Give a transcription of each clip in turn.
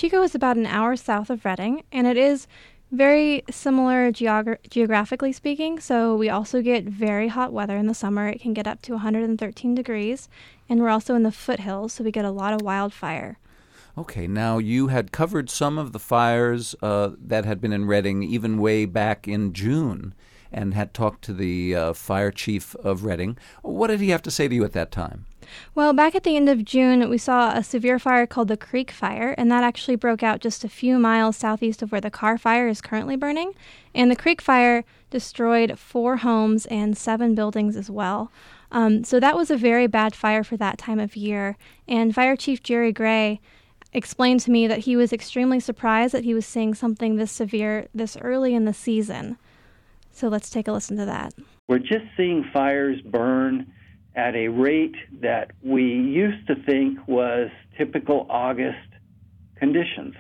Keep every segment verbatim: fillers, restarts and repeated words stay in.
Chico is about an hour south of Redding, and it is very similar geogra- geographically speaking, so we also get very hot weather in the summer. It can get up to one hundred thirteen degrees, and we're also in the foothills, so we get a lot of wildfire. Okay, now you had covered some of the fires uh, that had been in Redding even way back in June and had talked to the uh, fire chief of Redding. What did he have to say to you at that time? Well, back at the end of June, we saw a severe fire called the Creek Fire, and that actually broke out just a few miles southeast of where the Carr Fire is currently burning. And the Creek Fire destroyed four homes and seven buildings as well. Um, so that was a very bad fire for that time of year. And Fire Chief Jerry Gray explained to me that he was extremely surprised that he was seeing something this severe this early in the season. So let's take a listen to that. We're just seeing fires burn at a rate that we used to think was typical August conditions.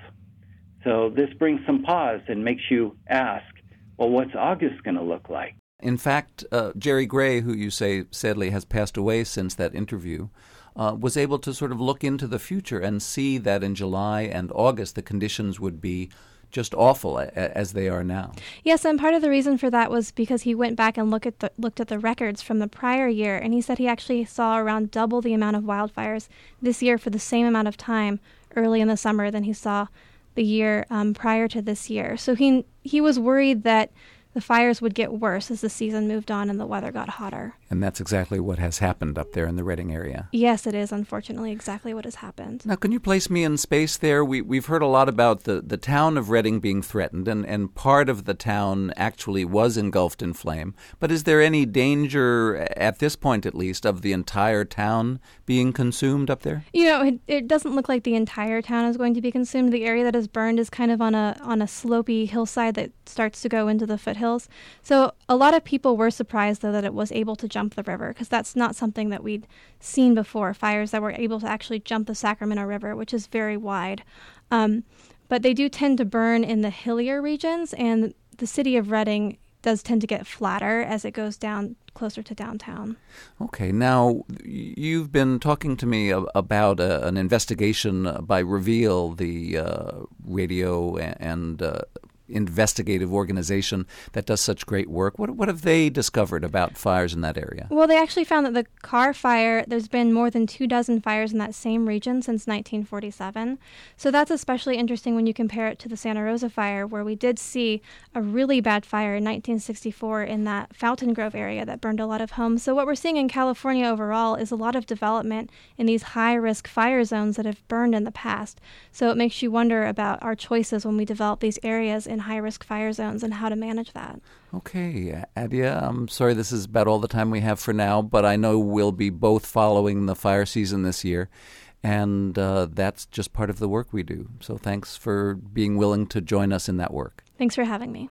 So this brings some pause and makes you ask, well, what's August going to look like? In fact, uh, Jerry Gray, who you say sadly has passed away since that interview, uh, was able to sort of look into the future and see that in July and August the conditions would be just awful a- as they are now. Yes, and part of the reason for that was because he went back and look at the, looked at the records from the prior year, and he said he actually saw around double the amount of wildfires this year for the same amount of time early in the summer than he saw the year um, prior to this year. So he he was worried that the fires would get worse as the season moved on and the weather got hotter. And that's exactly what has happened up there in the Redding area. Yes, it is, unfortunately, exactly what has happened. Now, can you place me in space there? We, we've heard a lot about the, the town of Redding being threatened, and, and part of the town actually was engulfed in flame. But is there any danger, at this point at least, of the entire town being consumed up there? You know, it, it doesn't look like the entire town is going to be consumed. The area that is burned is kind of on a on a slopey hillside that starts to go into the foothills. So a lot of people were surprised, though, that it was able to jump the river, because that's not something that we'd seen before, fires that were able to actually jump the Sacramento River, which is very wide. Um, but they do tend to burn in the hillier regions, and the city of Redding does tend to get flatter as it goes down closer to downtown. Okay. Now, you've been talking to me about a, an investigation by Reveal, the uh, radio and uh, investigative organization that does such great work. What what have they discovered about fires in that area? Well, they actually found that the Carr Fire, there's been more than two dozen fires in that same region since nineteen forty-seven. So that's especially interesting when you compare it to the Santa Rosa Fire, where we did see a really bad fire in nineteen sixty-four in that Fountain Grove area that burned a lot of homes. So what we're seeing in California overall is a lot of development in these high-risk fire zones that have burned in the past. So it makes you wonder about our choices when we develop these areas in high-risk fire zones and how to manage that. Okay, Adia, I'm sorry this is about all the time we have for now, but I know we'll be both following the fire season this year, and uh, that's just part of the work we do. So thanks for being willing to join us in that work. Thanks for having me.